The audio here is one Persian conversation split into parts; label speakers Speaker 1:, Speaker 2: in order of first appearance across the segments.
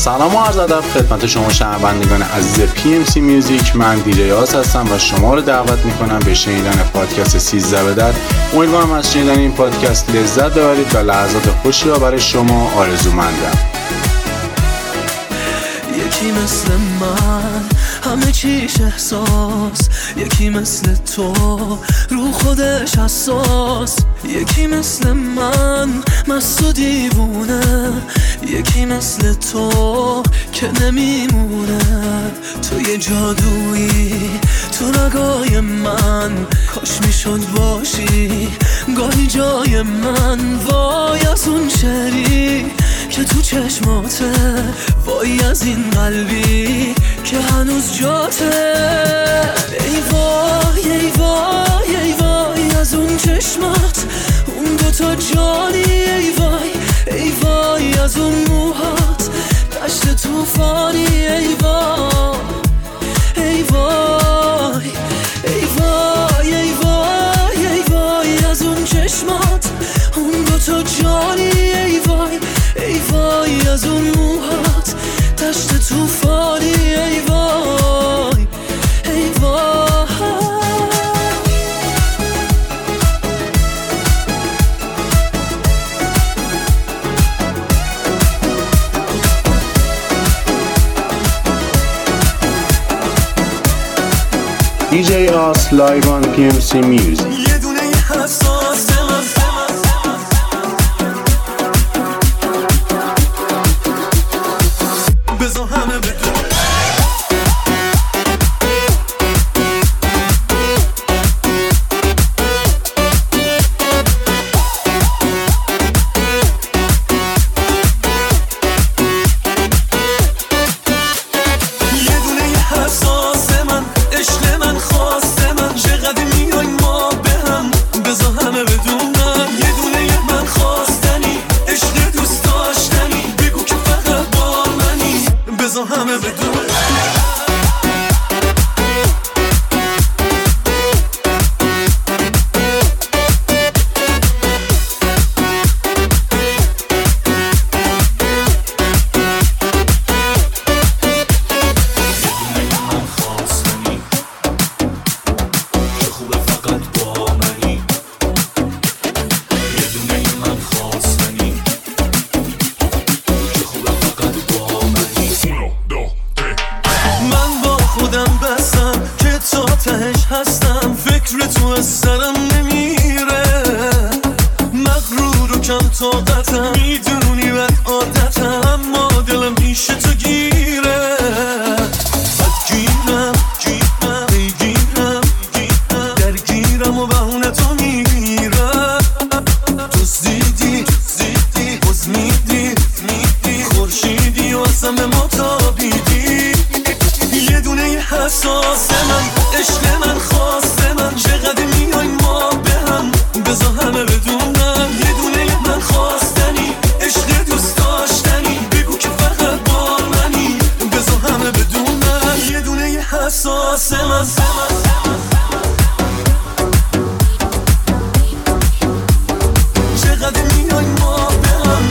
Speaker 1: سلام و عرض ادب خدمت شما شنوندگان عزیز PMC میوزیک. من دیجی یاس هستم و شما رو دعوت میکنم به شنیدن پادکست 13 به در. امیدوارم از شنیدن این پادکست لذت ببرید و لحظات خوشی را برای شما آرزومندم.
Speaker 2: یکی مثل من همه چیش احساس، یکی مثل تو رو خودش حساس، یکی مثل من مست و دیوونه، یکی مثل تو که نمیمونه. تو یه جادویی تو رگای من، کاش میشد باشی گاهی جای من. وای از اون شعری که تو چشماته، وای از این قلبی که هنوز جاته. ای وای ای وای ای وای از اون چشمات، اون دوتا جانی. ای وای ای وای از اون موهات، دشت توفانی. ای وای ای وای ای وای ای وای ای وای از اون چشمات، اون دوتا جانی. ای وای ای وای از اون موهات، دشت توفانی. ای وای ای وای.
Speaker 1: DJ Yas live on PMC Music.
Speaker 2: یه دونه حساس بذار همه بدون. یه دونه حساس من، عشق من، خواست من، چقدر میای ما به هم، بذار همه بدونم. یه دونه من خواستنی، عشق دوست داشتنی، بگو که فقط با منی، بذار همه بدونم. هستم فکر تو از سرم نمیره، مغرور و کم طاقتم، میدونی بد عادتم، اما دلم پیش تو گیره. بدگیرم بگیرم درگیرم و بهونه تو میگیرم. دزدیدی باز میدی خورشیدی و ازم به ما تابیدی. یه دونه حساس من، عشق من، خواست من، چقدر میای ما به هم، بذار همه بدونم. یه دونه من خواستنی، عشق دوست داشتنی، بگو که فقط با منی، بذار همه بدونم. یه دونه حساس من. چقدر میای ما به هم.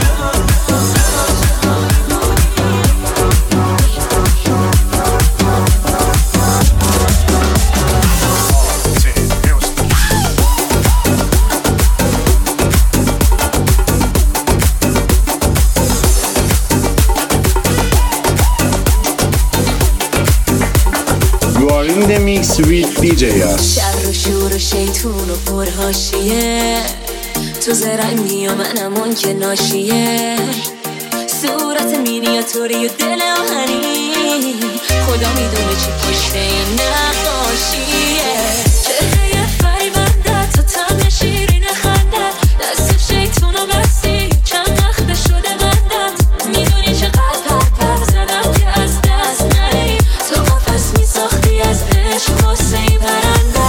Speaker 1: You are in the mix with DJ Yas.
Speaker 3: شر و شور و شیطون و پرهاشیه، تو زرنگی و منم اون که ناشیه. صورت مینیاتوری و دل آهنی، خدا میدونه چی پشت این نقاشیه. چهره فریبنده تا طعم شیرین خندت، دست شیطون و بستی چند وقت شده بندت. میدونی چقدر پر زدم که از دست نری، تو قفس میساختی از عشق واسه این پرنده.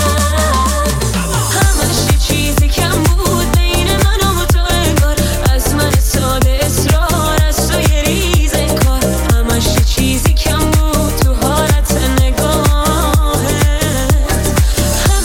Speaker 3: همش یه چیزی کم بود بین من و تو، انگار از من ساده اصرار، از تو یه ریز انکار. همش یه چیزی کم بود تو حالت نگاهت.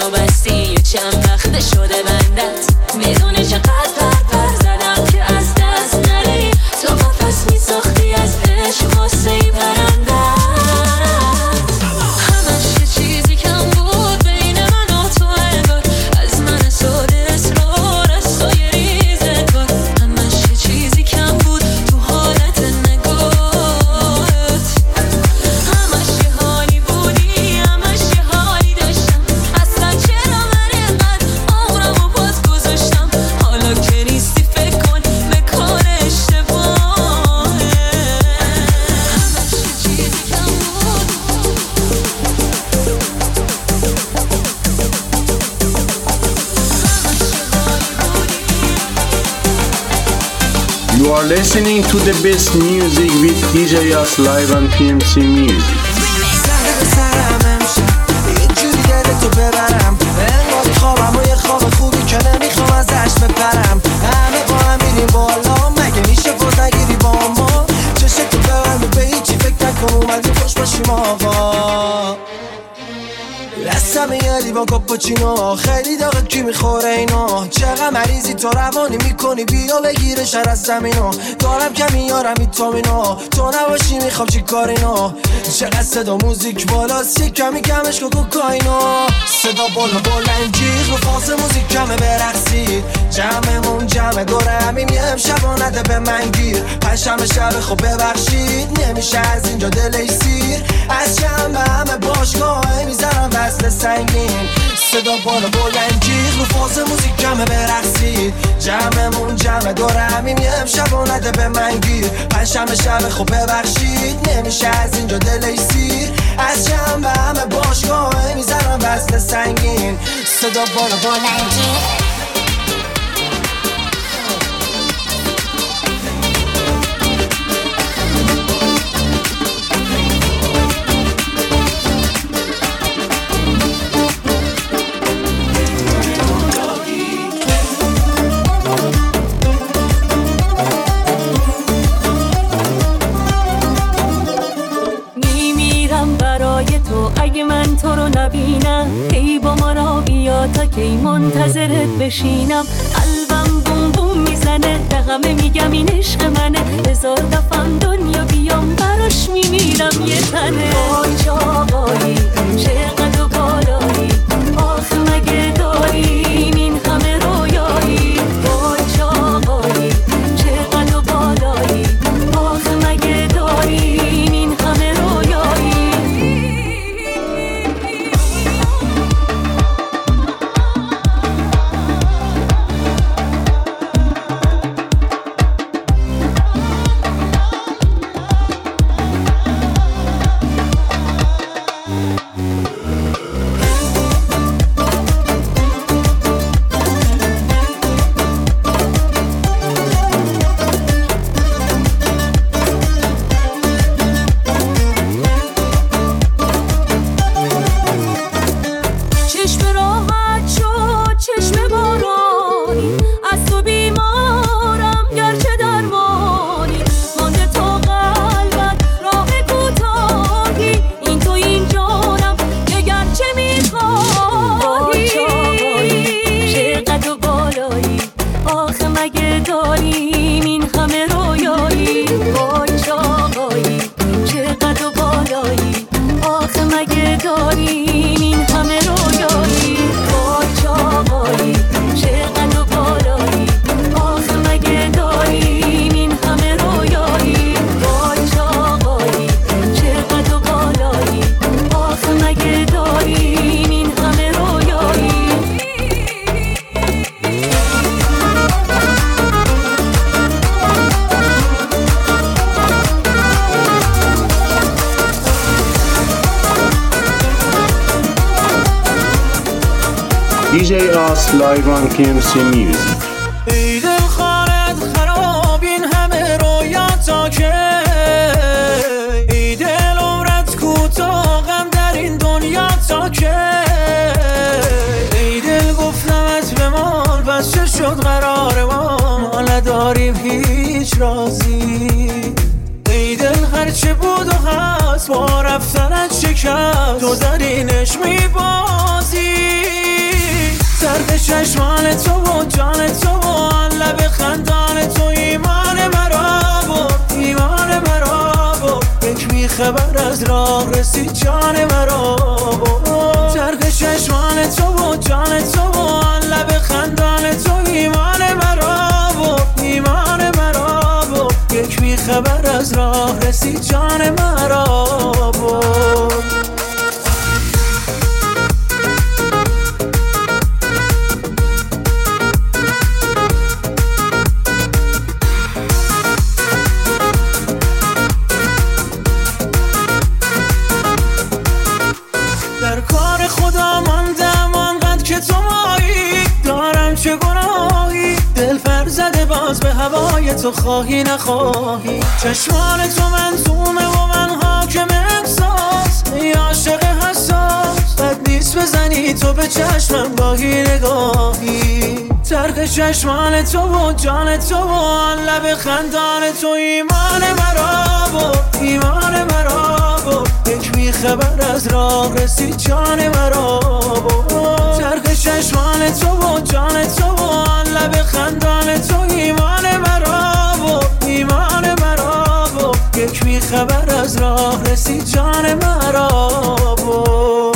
Speaker 3: منو بستی یه چند وقت شده بندت میدونی چقدر پر زدم که از دست نری تو قفس میساختی از عشق واسه ای پرنده همش یه چیزی کم بود بین من و تو انگار از من ساده اصرار از تو یه ریزه کار همش یه چیزی کم بود تو حالت نگاهت همش یه حالی بودی همش یه حالی داشتم اصلا چرا من اینقدر عمرمو باز گذاشتم حالا که نیستی فکر کن به کار اشتباهه همش یه چیزی کم بود
Speaker 1: You are listening to the best music with DJ Yas live on PMC Music.
Speaker 4: سر به سرم امشب یه جوری دلتو ببرم انگار خوابم و یه خواب خوبی که نمیخوام ازش بپرم همه با هم میریم بالا مگه میشه فوت نگیری با ما چشتو ببرم و به هیچی فکر نکن اومدیم خوش باشیم آقا دستم یه لیوان کاپوچینو خیلی داغه کی میخوره اینا چقدر مریضی تو روانی میکنی بیا بگیره شر از زمینو دارم کمی یارم ویتامینو تو نباشی میخوام چی کار اینا چقدر صدا موزیک بالاست یه کمی کمش که کوکائینو صدا بالا بلند جیغ رو فاز موزیک کمه برقصید جمعمون جمع دوره همیم یه امشبا نده به من گیر پنجشنبه شب خب ببخشید نمیشه از اینجا دلی سیر از شنبه همه باشگاه میزنم وصل سنگین صدا بالا بلند جیغ رو فاز موزیک کمه برقصید جمعمون جمع دوره همیم یه امشبا نده به من گیر پنجشنبه شب خب ببخشید نمیشه از اینجا دلی سیر از شنبه همه باشگاه میزنم وصل سنگین صدا بالا بلند جیغ
Speaker 3: اگه من تو رو نبینم ای با ما را بیا تا کی منتظرت بشینم قلبم بوم بوم میزنه به همه میگم این عشق منه هزار دفعه دنیا بیام براش میمیرم یه تنه وای چاقایی چقدر بالایی آخه مگه داریم این همه رویایی وای چاقایی چقدر بالایی آخه مگه داریم این همه رویایی
Speaker 1: DJ Yas live on PMC Music.
Speaker 4: ای دل خارت خراب این همه رویاتا که ای دل عمرت کوتاه غم در این دنیا تا که ای دل گفتمت بمان پس چه شد قرار ما نداریم هیچ رازی ای دل هرچه بود و هست با رفتنت شکست تو در اینش میبازی
Speaker 2: چشمان تو و جان تو و آن لب خندان تو ایمان مرا بود، ایمان مرا بود. یک میخه بر از راه رسید جان مرا بود. چرخ چشمان تو و جان تو و آن لب خندان تو ایمان مرا بود، ایمان مرا بود. یک میخه بر از راه رسید جان مرا بود. در کار خدا ماندم آنقدر که تو مایی، دارم چه گناهی دل پر زده باز به هوای تو، خواهی نخواهی. چشمان تو منظومه و من حاکم احساس، ای عاشق حساس بد نیست بزنی تو به چشمم گاهی نگاهی. چرخ چشمان تو و جان تو و آن لب خندان تو ایمان مرا بود، ایمان مرا بود. یک میخه بر از راه رسید جان مرا بود. چرخ چشمان تو و جان تو و آن لب خندان تو ایمان مرا بود، ایمان مرا بود. یک میخه بر از راه رسید جان مرا بود.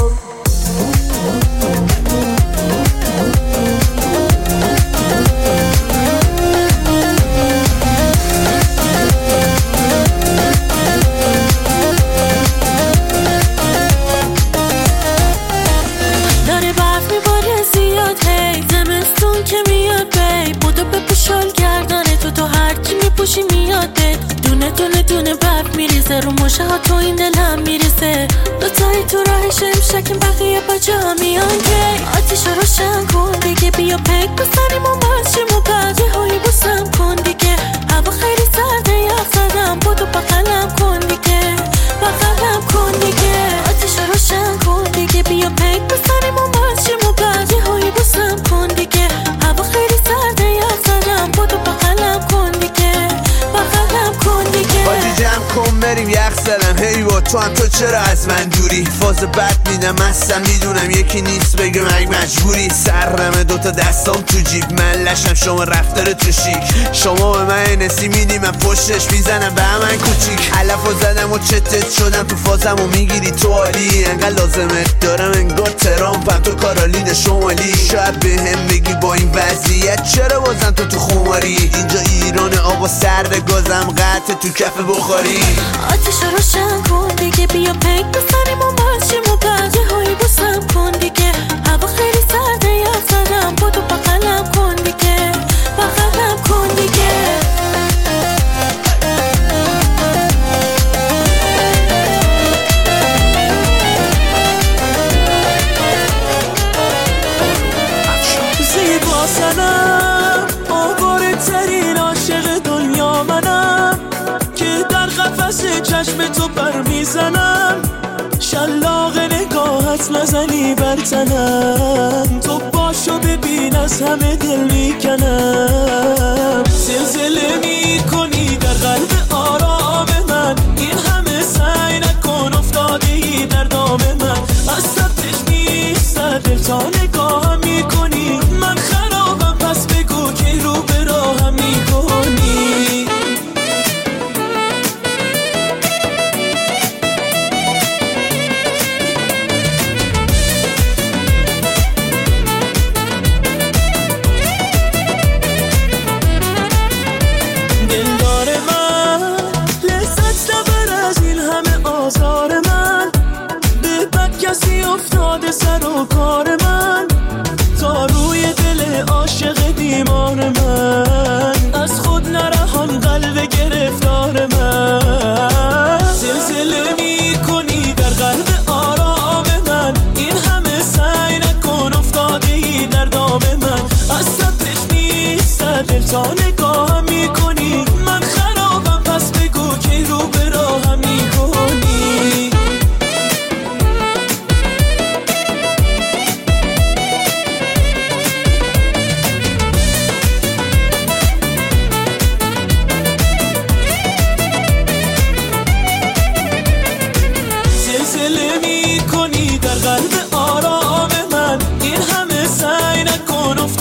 Speaker 2: پوشی میاد بهت دونه دونه دونه برف میریزه رو مشه ها تو این دلم میریزه. دوتایی تو راه شمشکیم بقیه با جا میان که آتیش رو روشن کن دیگه، بیا پک بسنیم و ماشیم و بعد یه هایی بوسم کن دیگه. هوا خیلی سرده یخ زدم بودو بغلم کن دیگه، بغلم کن دیگه. آتیش رو روشن کن دیگه، بیا پک بسنیم و ماشیم و بعد یه هایی بوسم کن دیگه. هوا خیلی سرده یخ زدم بودو بغلم کن دیگه، بغلم کن دیگه.
Speaker 5: بازی جمع کن بریم یخ زدم هی با تو هم تو چرا از من دوری. فاز بد میدم هستم میدونم یکی نیست بگه مگ مجبوری. سرمه دوتا دستام تو جیب من لشم شما رفتار تو شیک. شما به من نسی میدی من پشتش میزنم به همن کوچیک. علفو زدم و چتت شدم تو فازم و میگیری تو عالی. انقدر لازمت دارم انگار ترامپم تو کارولین شمالی. شاید به هم بگی با این وضعیت چرا بازم تو خماری. اینجا ایران آب و سرد گازم قطع تو کف بخاری.
Speaker 3: آتیش رو روشن کن دیگه، بیا پک بسنیم و ماشیم و بعد یه هایی بوسم کن دیگه. هوا خیلی سرده یخ زدم بودو بغلم کن دیگه، بغلم کن دیگه.
Speaker 2: زیبا سنم آواره ترین عاشق دنیا منم، که در قفس چشم تو پر میزنم. شلاق نگاهت نزنی بر تنم، تو باشو ببین از همه دل میکنم. زلزله میکنی در قلب آرام من، این همه سعی نکن افتادی در دام من. از سبتش میستر دل تا نگاهم میکنی، من خرابم پس بگو که رو به راهم میکنی. دلدار من لذت نبر از این همه آزار من، به بد کسی افتاده سر و کار من. تا روی دل عاشق بیمار من، از خود نرهان قلب گرفتار من. زلزله میکنی در قلب آرام من، این همه سعی نکن افتادی در دام من. از سبتش نیست دل تا نگاهم میکنی، من خرابم پس بگو که رو به راهم میکنی. زلزله میکنی در قلب آرام من، این همه سعی نکن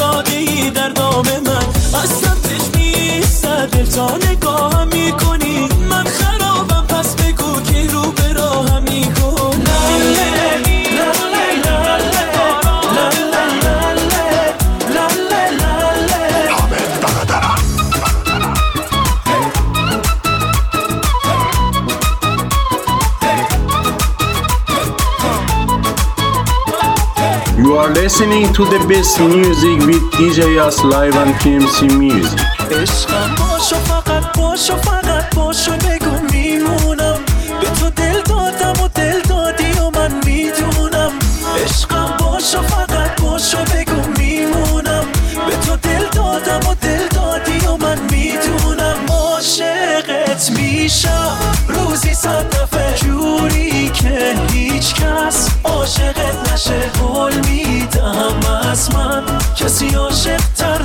Speaker 1: listening to the best music with DJ Yas live on PMC Music.
Speaker 2: عشقم باشو فقط باشو فقط باشو بگو میمونم به تو دل دادم و دل دادی و من میدونم عشقم باشو فقط باشو بگو میمونم به تو دل دادم و دل دادی و من میدونم عاشقت میشم روزی 100 دفعه جوری که هیچ کس عاشقت نشه قول میدم از من کسی عاشق تر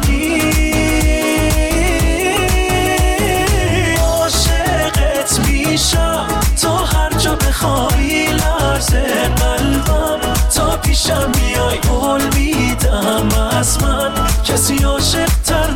Speaker 2: عاشقت میشم تا هر جا بخوای لرزه قلبم تا پیشم میای قول میدم از من کسی عاشق تر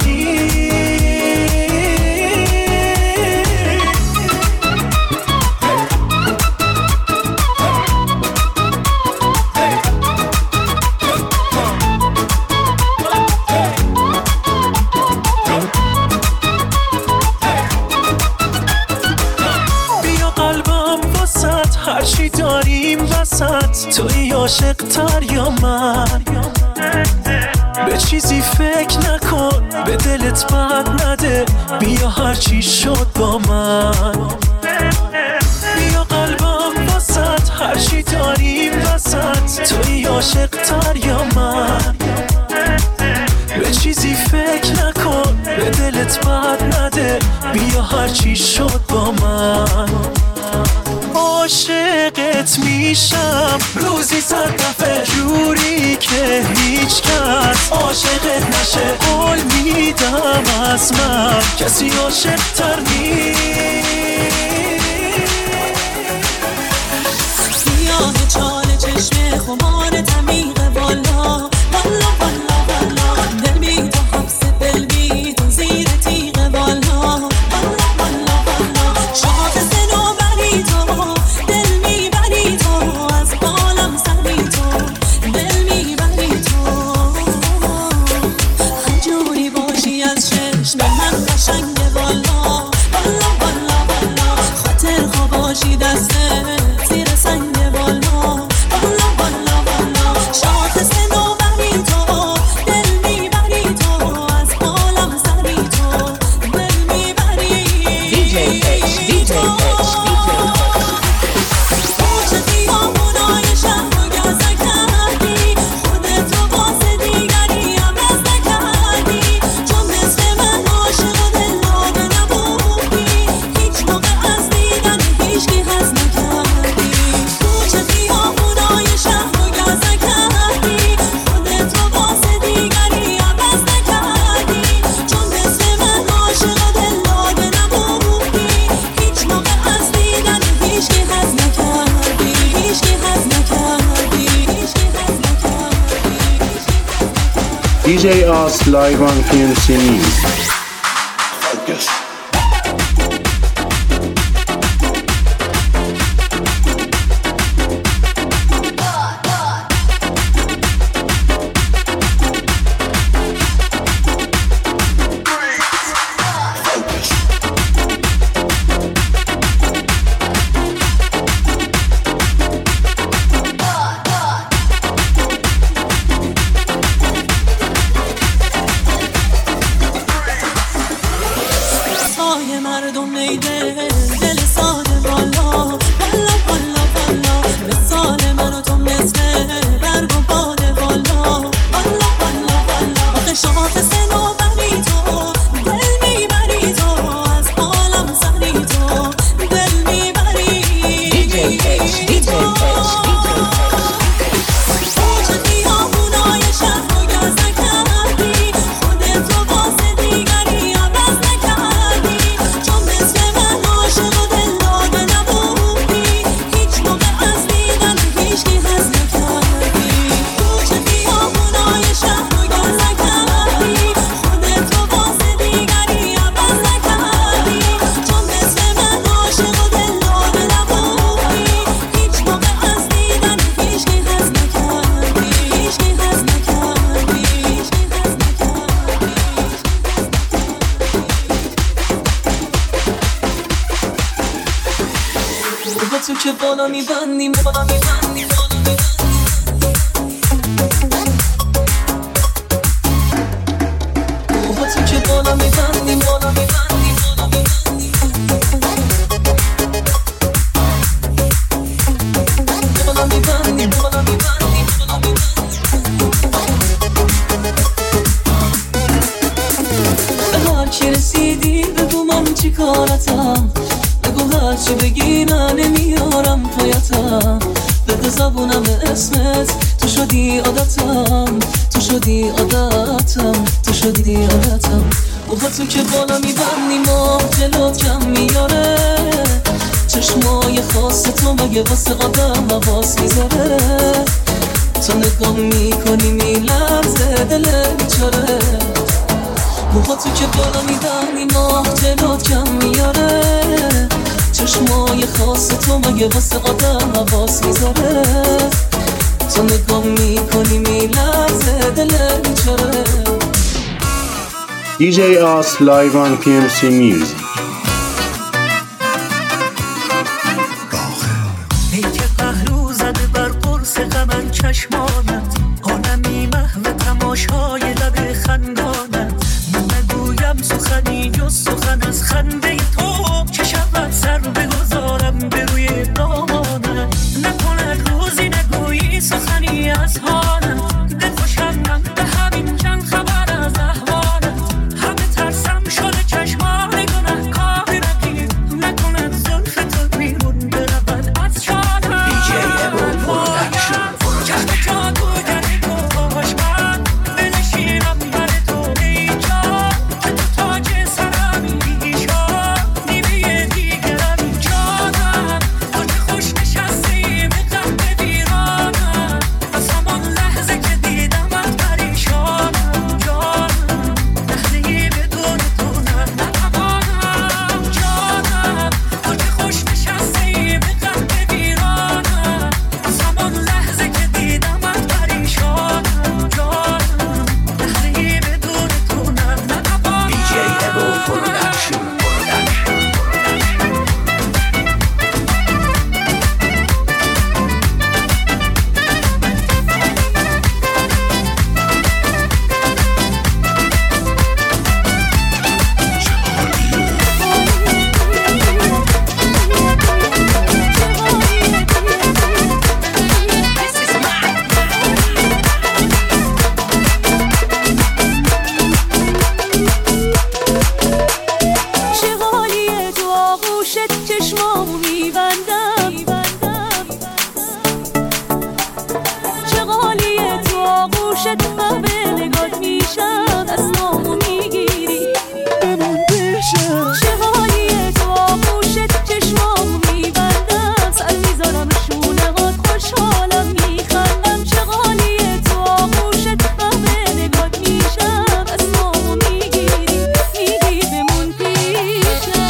Speaker 2: هرچی داریم وسط توی عاشق تر یا من به چیزی فکر نکن به دلت بد نده بیا هرچی شد با من بیا قلبم وسط هرچی داریم وسط توی عاشق تر یا من به چیزی فکر نکن به دلت بد نده بیا هرچی شد با من عاشقت میشم روزی 100 دفعه جوری که هیچ کس عاشقت نشه قول میدم از من کسی عاشق تر
Speaker 3: سیاه چال چشم خمار تمیق والا والا والا والا دل بی تو حبس دل بی تو زیر تیغ والا والا والا والا شاد سنو بری تو دل میبری تو از بالم سری تو دل میبری تو هر جوری باشی از چشم من قشنگ والا والا والا والا خاطر خواه باشی دسته زیر سنگ والا والا والا والا شاد سنو بری تو دل میبری تو از بالم سری تو دل میبری DJ H پوچه خیابونای شهر رو گزه کردی خودتو واسه دیگری عوض نکردی چون مثل من عاشق و دلداده نبودی هیچ موقع از دیدن هیچکی حظ نکردی پوچه خیابونای شهر رو گزه کردی خودتو واسه دیگری عوض نکردی چون مثل من عاشق و دلداده نبودی هیچ موقع از دیدن هیچکی حظ نکردی هیچکی حظ نکردی هیچکی حظ نکردی
Speaker 1: DJ Yas live on PMC Music.
Speaker 3: سایه مردم نیده دل ساده والا والا والا والا مثال من و تو مثل برگ و باده والا والا والا والا آخه شاخ سنو بری تو دل میبری تو از بالم سری تو دل میبری پوچه خیابونای شهر رو گزه کردی خودتو واسه دیگری عوض نکردی چون مثل من عاشق و دلداده نبودی هیچ موقع از دیدن هیچکی حظ نکردی پوچه خیابونای شهر رو گزه کردی خودتو واسه دیگری عوض نکردی چون مثل من عاشق و دلداده نبودی هیچ موقع از دیدن هیچکی حظ نکردی هیچکی حظ نکردی هیچکی حظ نکردی با تو که بالا میبندیم بالا میبندیم بالا میبندیم
Speaker 2: بیکارتم، بگو هرچی بگی من نمیارم پایتم، بده زبونم اسمت، تو شدی عادتم، تو شدی عادتم، تو شدی عادتم. موهاتو که بالا میبندی ماه جلوت کم میاره، چشمای خاص تو مگه واسه آدم حواس میذاره، تو نگاه میکنی میلرزه دل بیچاره. موهاتو که بالا میبندی ماه جلوت کم میاره، چشمای خاص تو مگه واسه آدم حواس میذاره، تو نگاه میکنی میلرزه دل بیچاره.
Speaker 1: DJ Us live on PMC Music.
Speaker 2: ای که پهلو زده بر قرص غمن چشمانت، حالمی محو تماشای لب خندانت، من نگویم سخنی جز سخن از خنده تو، که شود سر بگذارم به روی دامانت، نکند روزی نگویی سخنی از حالت، دلخوشم من به همین چند خبر از احوالت، همه ترسم شده چشمان گناه کار رقیب، نکند زلف تو بیرون برود از شالم. چشم جادوگر تو خوشبند، بنشینم بر تو اینجا، که تو تاج سرمی ایشا، نیمه دیگرم جانم، تو که خوش نشستی به قلب ویرانم، از همان لحظه که دیدمت پریشانم جانم، لحظه‌ای بدون تو نتوانم جانم، تو که خوش نشستی به قلب ویرانم، از همان لحظه که دیدمت پریشانم جانم، لحظه‌ای بدون تو نتوانم. چه حالیه تو آغوشت چشمامو میبندم، چه حالیه تو آغوشت من به نگات میشم، دستامو میگیری بمون پیشم، چه حالیه تو آغوشت چشمامو میبندم، سر میذارم شونهات خوشحالم میخندم، چه حالیه تو آغوشت من به نگات میشم، دستامو میگیری میگی بمون پیشم.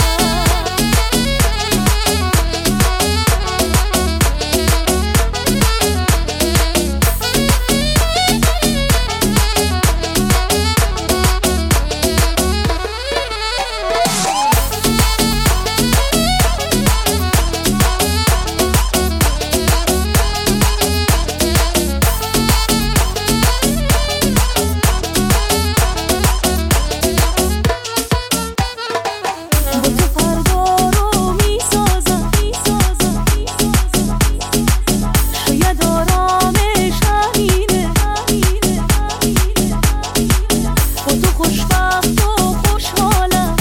Speaker 2: با تو فردا رو میسازم، شاید آرامش همینه، با تو خوشبخت و خوشحالم،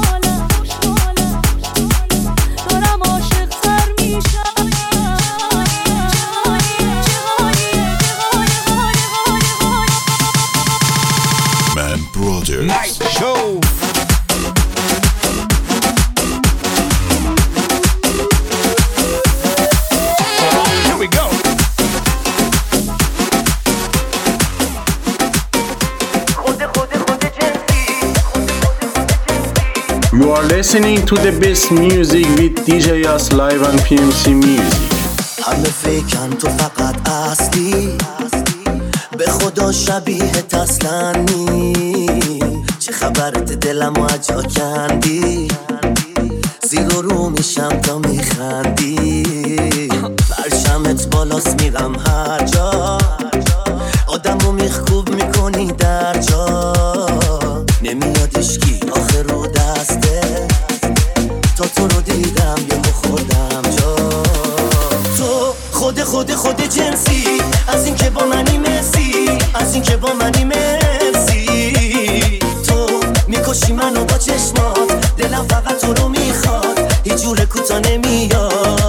Speaker 2: دارم عاشق‌تر میشم.
Speaker 6: Man Brothers.
Speaker 5: Night show. Here we go.
Speaker 1: You are listening to the best music with DJ Us live on PMC Music.
Speaker 4: همه فکرن تو فقط اصلی، به خدا شبیه تسلنی، چه خبرت دلم و اجا کندی، زیر و رو میشم تا میخندی، برشمت بالاست میرم هر جا، آدمو میخکوب میکنی در جا، نمیاد اشکی آخر رو دسته، تا تو رو دیدم یه خودم جا، تو خود جنسی، از این که با منی مسی، از این که با منی مسی، تو میکشی منو با چشمات، دلم دلم فقط تو رو میخواد، هیچ جور کوتا نمیاد.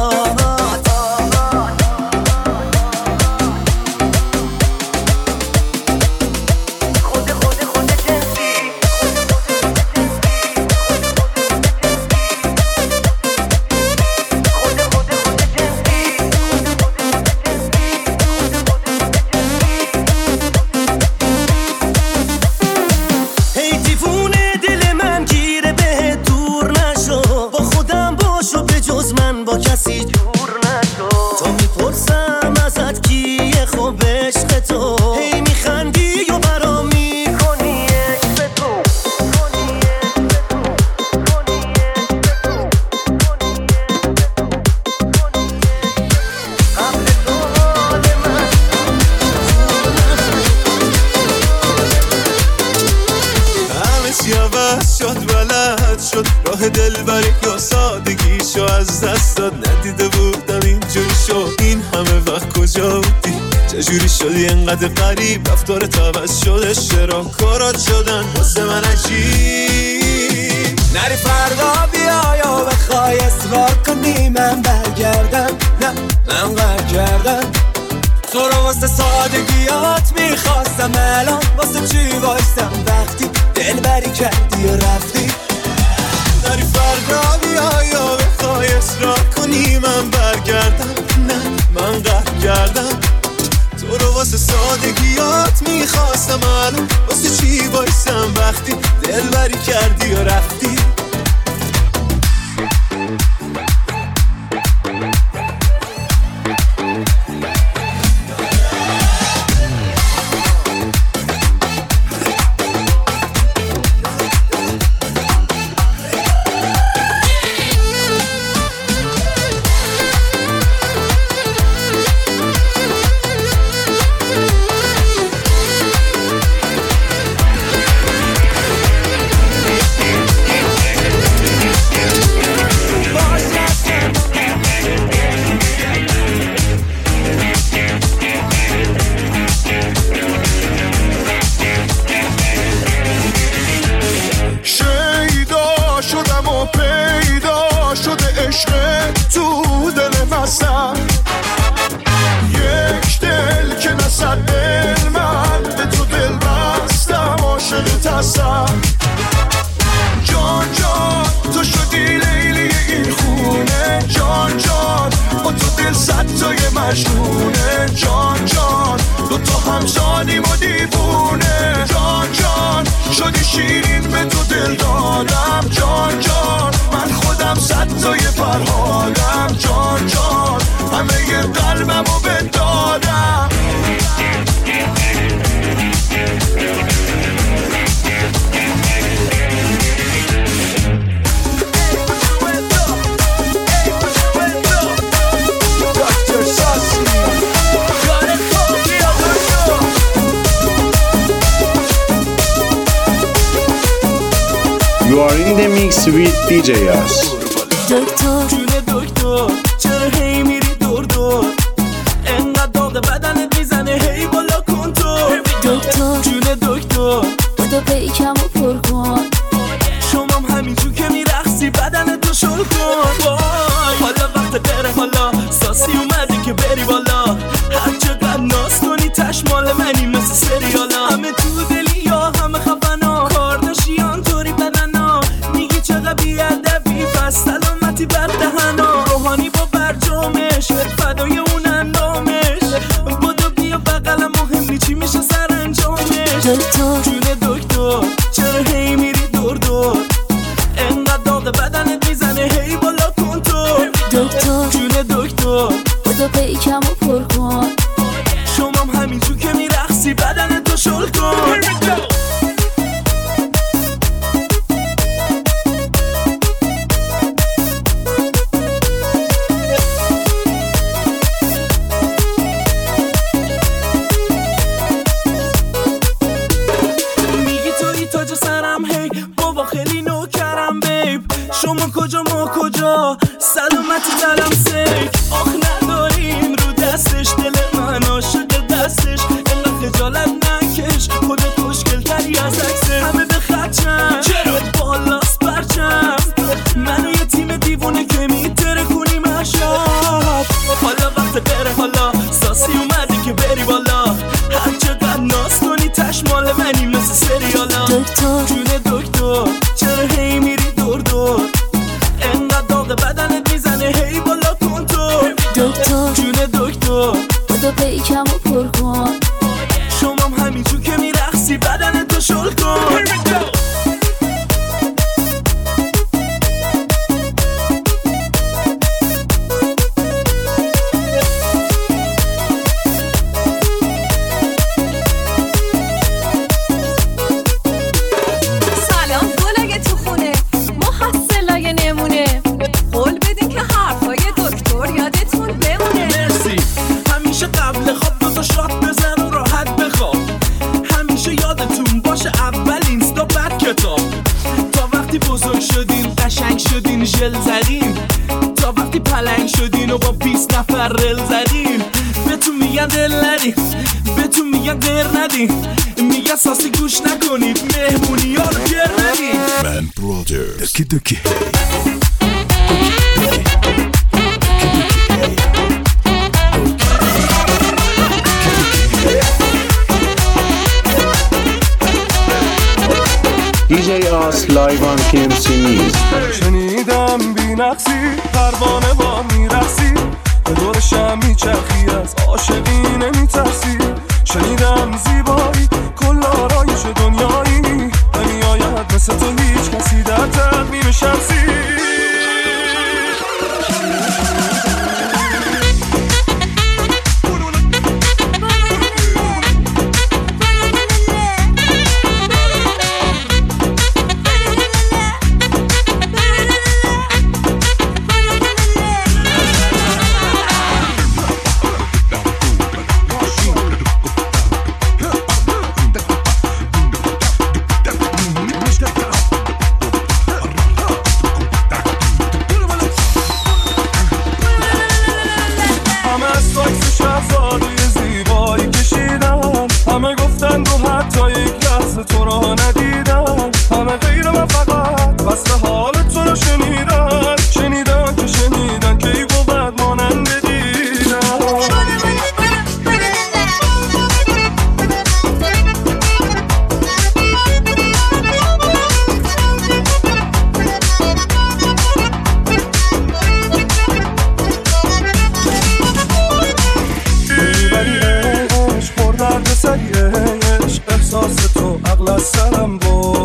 Speaker 7: چجوری شدی انقدر غریب، رفتارت عوض شده، چرا کارات شدن واسه من عجیب.
Speaker 4: نری فردا بیا یا بخوای اصرار کنی من برگردم، نه من برگردم. تو رو واسه سادگیات میخواستم، الان واسه چی وایستم وقتی دلبری کردی و رفتی.
Speaker 7: نری فردا بیا یا بخوای اصرار کنی من برگردم، نه من برگردم. تو رو واسه سادگیات میخواستم، الان واسه چی وایسم وقتی دلبری کردی و رفتی. جان جان تو شدی لیلی این خونه، جان جان با تو دل صدای مجنونه، جان جان دو تا همزانیم و دیوونه، جان جان شدی شیرین به تو دل دادم، جان جان من خودم صدای فرهادم، جان جان همه ی قلبمو بدادم.
Speaker 1: You are in the mix with DJ Yas.
Speaker 2: دکتر جون دکتر چرا هی میری دور دور، انقدر داغ بدنت میزنه هی بالا کن تو.
Speaker 3: دکتر
Speaker 2: جون دکتر
Speaker 3: بودو پیکمو پر کن،
Speaker 2: شمام همینجور که میرقصی بدنتو شل کن. وای حالا وقت غیره، حالا ساسی اومده که بری بالا، هر چقدر ناز کنی تش مال منی مثل سریالا. همه تو دلی یا همه خفنا، کارداشیان طوری بدنا، میگی چقدر بیادبی پس سلامتی بر دهنا. روحانی با برجامش فدای اون اندامش، بودو بیا بقلم مهم چی میشه سر انجامش.
Speaker 3: دکتر
Speaker 2: جون دکتر چرا هی میری دور دور، انقدر داغ بدنت میزنه هی بالا کن تو.
Speaker 3: دکتر
Speaker 2: جون دکتر
Speaker 3: بودو پیکمو پر کن،
Speaker 2: شمام همینجور که میرقصی بدنتو شل کن. میگی توی تاج سرم هی بابا خیلی نوکرم بیب، شما کجا ما کجا سلامتی دلم سیک. آخ نداریم رو دستش دل من عاشق دستش، انقدر خجالت نکش خودت خوشگل تری از عکسه. همه به خدشن چرا بالاست برچن، مال منی مثل سریالا.
Speaker 3: دکتر
Speaker 2: جون دکتر چرا هی میری دور دور؟ انقدر داغ بدنت میزنه هی بالا کن تو.
Speaker 3: دکتر
Speaker 2: جون دکتر
Speaker 3: بودو پیکم و پر کن.
Speaker 2: شمام همینجور که میرقصی بدنتو شل کن. ژل زدیم تا وقتی پلنگ شدین و با 20 نفر رل زدیم. بهتون میگن دل ندین، بهتون میگن غیر ندین، میگن ساسی گوش نکنید، مهمونی ها رو گر ندین.
Speaker 6: من برادر دکی دکی
Speaker 1: DJ Os live on PMC News.
Speaker 8: شنیدم بی نقصی پروانه با میرسی، به دور شم میچرخی از عاشقی نمیترسی. شنیدم زیبایی کل آرایش دنیایی، نمیآید مثل تو هیچ کسی در تقویم شمسی. همه گفتن رو حتی یک لحظه تو رو ندیدن، همه غیر من فقط وصف حال تو رو شنیدن. شنیدن که شنیدن که ای بود مانند دیدن. احساس تو عقل از سرم بود.